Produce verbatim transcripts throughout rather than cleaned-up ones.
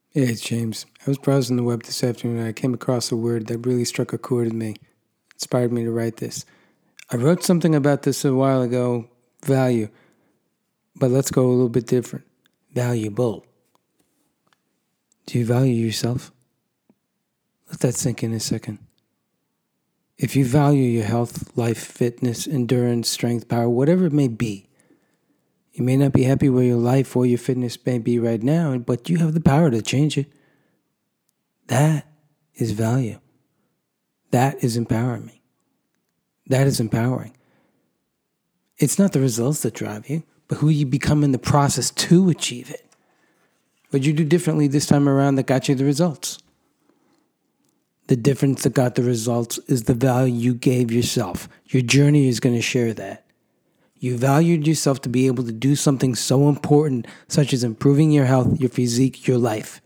Hey, it's James. I was browsing the web this afternoon and I came across a word that really struck a chord with me. It inspired me to write this. I wrote something about this a while ago, value, but let's go a little bit different. Valuable. Do you value yourself? Let that sink in a second. If you value your health, life, fitness, endurance, strength, power, whatever it may be, you may not be happy where your life or your fitness may be right now, but you have the power to change it. That is value. That is empowering me. That is empowering. It's not the results that drive you, but who you become in the process to achieve it. What'd you do differently this time around that got you the results? The difference that got the results is the value you gave yourself. Your journey is going to share that. You valued yourself to be able to do something so important, such as improving your health, your physique, your life.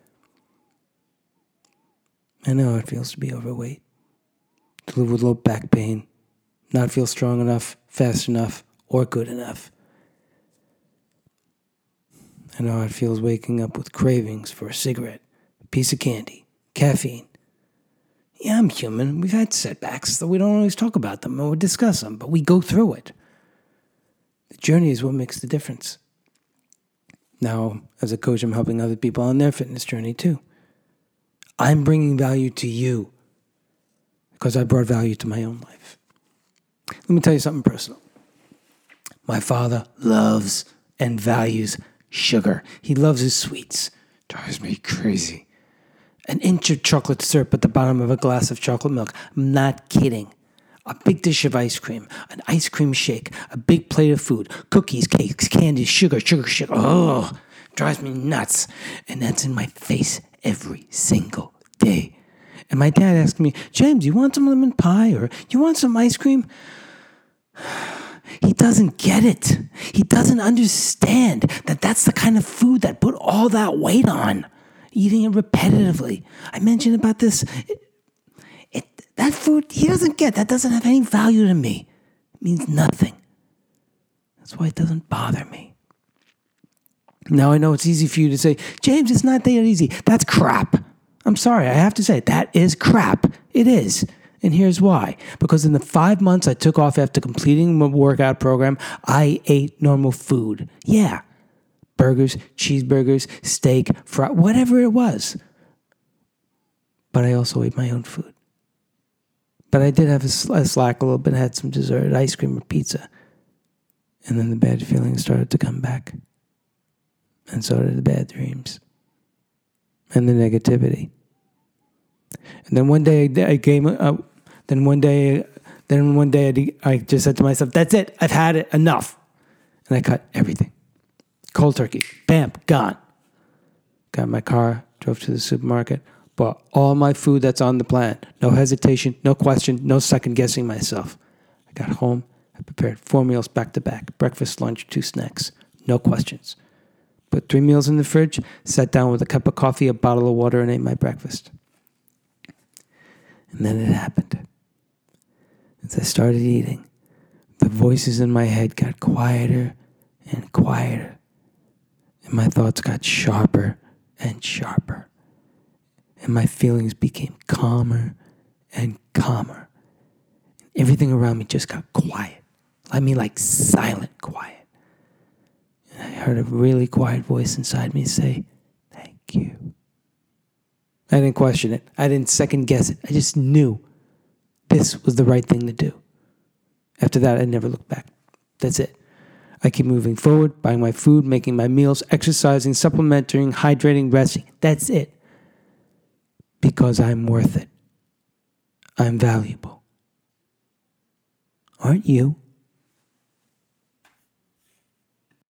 I know how it feels to be overweight, to live with low back pain, not feel strong enough, fast enough, or good enough. I know how it feels waking up with cravings for a cigarette, a piece of candy, caffeine. Yeah, I'm human. We've had setbacks, though we don't always talk about them or discuss them, but we go through it. The journey is what makes the difference. Now, as a coach, I'm helping other people on their fitness journey too. I'm bringing value to you because I brought value to my own life. Let me tell you something personal. My father loves and values sugar. He loves his sweets. Drives me crazy. An inch of chocolate syrup at the bottom of a glass of chocolate milk. I'm not kidding. A big dish of ice cream, an ice cream shake, a big plate of food, cookies, cakes, candies, sugar, sugar, sugar. Oh, drives me nuts. And that's in my face every single day. And my dad asked me, James, you want some lemon pie or you want some ice cream? He doesn't get it. He doesn't understand that that's the kind of food that put all that weight on. Eating it repetitively. I mentioned about this. It, it, that food, he doesn't get. That doesn't have any value to me. It means nothing. That's why it doesn't bother me. Now I know it's easy for you to say, James, it's not that easy. That's crap. I'm sorry, I have to say, that is crap. It is. And here's why. Because in the five months I took off after completing my workout program, I ate normal food. Yeah. Burgers, cheeseburgers, steak, fry, whatever it was. But I also ate my own food. But I did have a, a slack a little bit. I had some dessert, ice cream or pizza. And then the bad feelings started to come back. And so did the bad dreams. And the negativity. And then one day I came up. Then one day, then one day I just said to myself, that's it. I've had it. Enough. And I cut everything. Cold turkey. Bam. Gone. Got in my car. Drove to the supermarket. Bought all my food that's on the plan. No hesitation. No question. No second guessing myself. I got home. I prepared four meals back to back. Breakfast, lunch, two snacks. No questions. Put three meals in the fridge. Sat down with a cup of coffee, a bottle of water, and ate my breakfast. And then it happened. As I started eating, the voices in my head got quieter and quieter. And my thoughts got sharper and sharper. And my feelings became calmer and calmer. And everything around me just got quiet. I mean, like silent quiet. And I heard a really quiet voice inside me say, thank you. I didn't question it. I didn't second guess it. I just knew this was the right thing to do. After that, I never looked back. That's it. I keep moving forward, buying my food, making my meals, exercising, supplementing, hydrating, resting. That's it. Because I'm worth it. I'm valuable. Aren't you?